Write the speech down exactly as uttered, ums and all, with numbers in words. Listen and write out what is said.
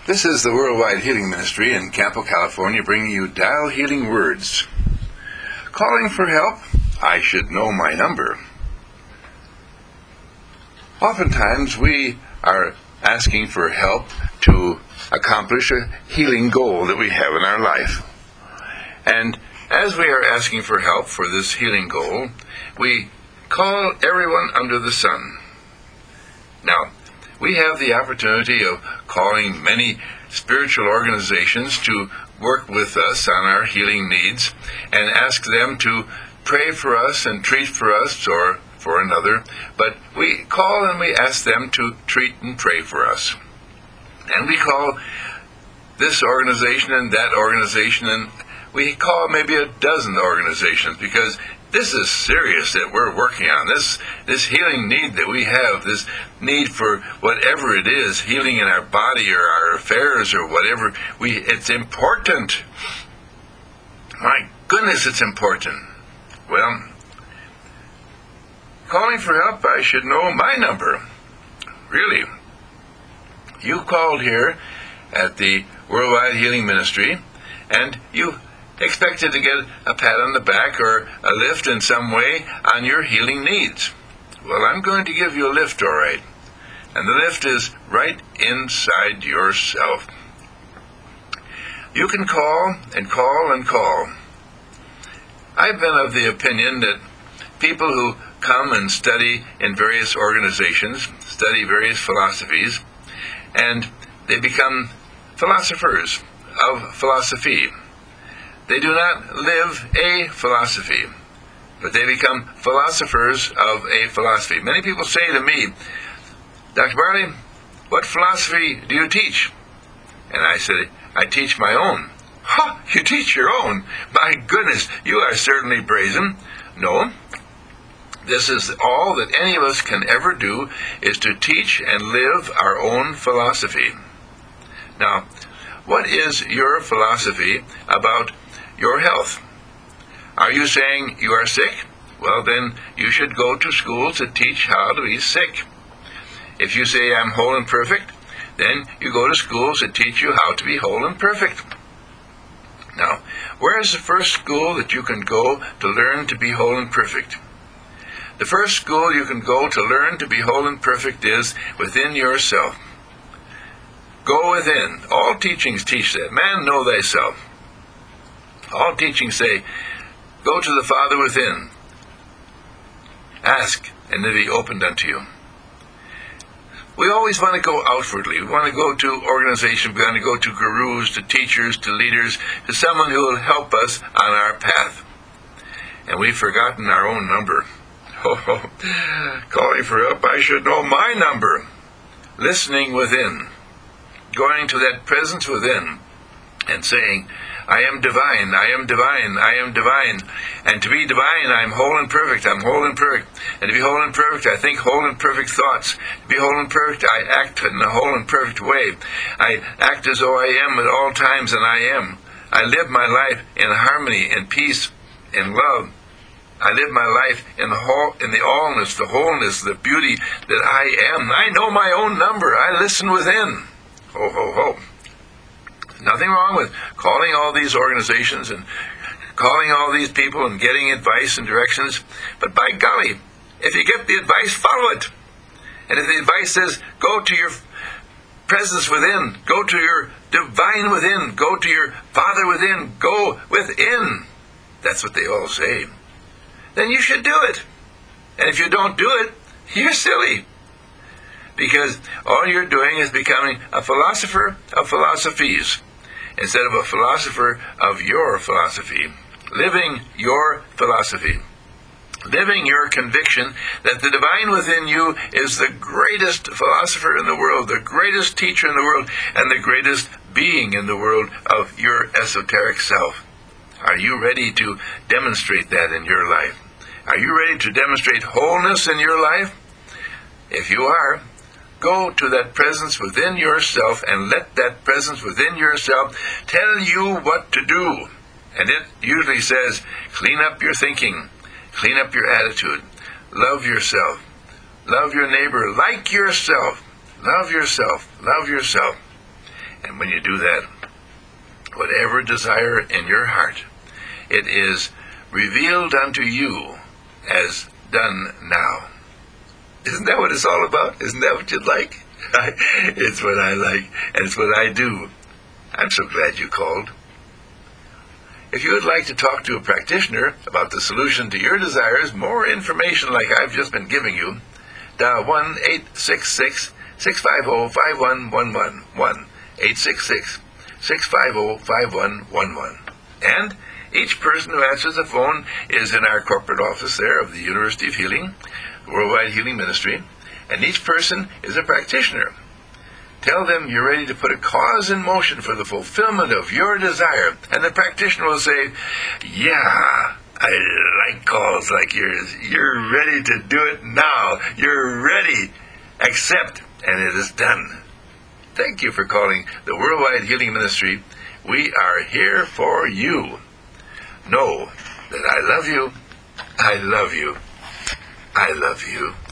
This is the Worldwide Healing Ministry in Campo, California, bringing you Dial Healing Words. Calling for help, I should know my number. Oftentimes we are asking for help to accomplish a healing goal that we have in our life. And as we are asking for help for this healing goal, we call everyone under the sun. Now, we have the opportunity of calling many spiritual organizations to work with us on our healing needs and ask them to pray for us and treat for us or for another, but we call and we ask them to treat and pray for us. And we call this organization and that organization, and we call maybe a dozen organizations, because this is serious that we're working on. This this healing need that we have, this need for whatever it is, healing in our body or our affairs or whatever, we it's important. My goodness, it's important. Well, calling for help, I should know my number. Really. You called here at the Worldwide Healing Ministry, and you expected to get a pat on the back or a lift in some way on your healing needs. Well, I'm going to give you a lift, all right. And the lift is right inside yourself. You can call and call and call. I've been of the opinion that people who come and study in various organizations, study various philosophies, and they become philosophers of philosophy. They do not live a philosophy, but they become philosophers of a philosophy. Many people say to me, Doctor Barley, what philosophy do you teach? And I say, I teach my own. Ha! You teach your own? My goodness, you are certainly brazen. No, this is all that any of us can ever do, is to teach and live our own philosophy. Now, what is your philosophy about your health? Are you saying you are sick? Well, then you should go to school to teach how to be sick. If you say I'm whole and perfect, then you go to schools to teach you how to be whole and perfect. Now, where is the first school that you can go to learn to be whole and perfect? The first school you can go to learn to be whole and perfect is within yourself. Go within. All teachings teach that. Man, know thyself. All teachings say, go to the Father within. Ask, and it will be opened unto you. We always want to go outwardly. We want to go to organizations. We want to go to gurus, to teachers, to leaders, to someone who will help us on our path. And we've forgotten our own number. Oh, calling for help, I should know my number. Listening within. Going to that presence within and saying, I am divine, I am divine, I am divine. And to be divine, I am whole and perfect, I'm whole and perfect. And to be whole and perfect, I think whole and perfect thoughts. To be whole and perfect, I act in a whole and perfect way. I act as though I am at all times, and I am. I live my life in harmony, in peace, in love. I live my life in the whole, in the allness, the wholeness, the beauty that I am. I know my own number. I listen within. Ho, ho, ho. Nothing wrong with calling all these organizations and calling all these people and getting advice and directions. But by golly, if you get the advice, follow it. And if the advice says, go to your presence within, go to your divine within, go to your Father within, go within, that's what they all say, then you should do it. And if you don't do it, you're silly. Because all you're doing is becoming a philosopher of philosophies instead of a philosopher of your philosophy. Living your philosophy. Living your conviction that the divine within you is the greatest philosopher in the world, the greatest teacher in the world, and the greatest being in the world of your esoteric self. Are you ready to demonstrate that in your life? Are you ready to demonstrate wholeness in your life? If you are, go to that presence within yourself and let that presence within yourself tell you what to do. And it usually says, clean up your thinking, clean up your attitude, love yourself, love your neighbor like yourself, love yourself, love yourself. And when you do that, whatever desire in your heart, it is revealed unto you as done now. Isn't that what it's all about? Isn't that what you'd like? It's what I like, and it's what I do. I'm so glad you called. If you would like to talk to a practitioner about the solution to your desires, more information like I've just been giving you, dial one eight six six, six five zero, five one one one, one eight six six, six five zero, five one one one. And each person who answers the phone is in our corporate office there of the University of Healing, the Worldwide Healing Ministry, and each person is a practitioner. Tell them you're ready to put a cause in motion for the fulfillment of your desire, and the practitioner will say, yeah, I like calls like yours. You're ready to do it now. You're ready. Accept, and it is done. Thank you for calling the Worldwide Healing Ministry. We are here for you. Know that I love you. I love you. I love you.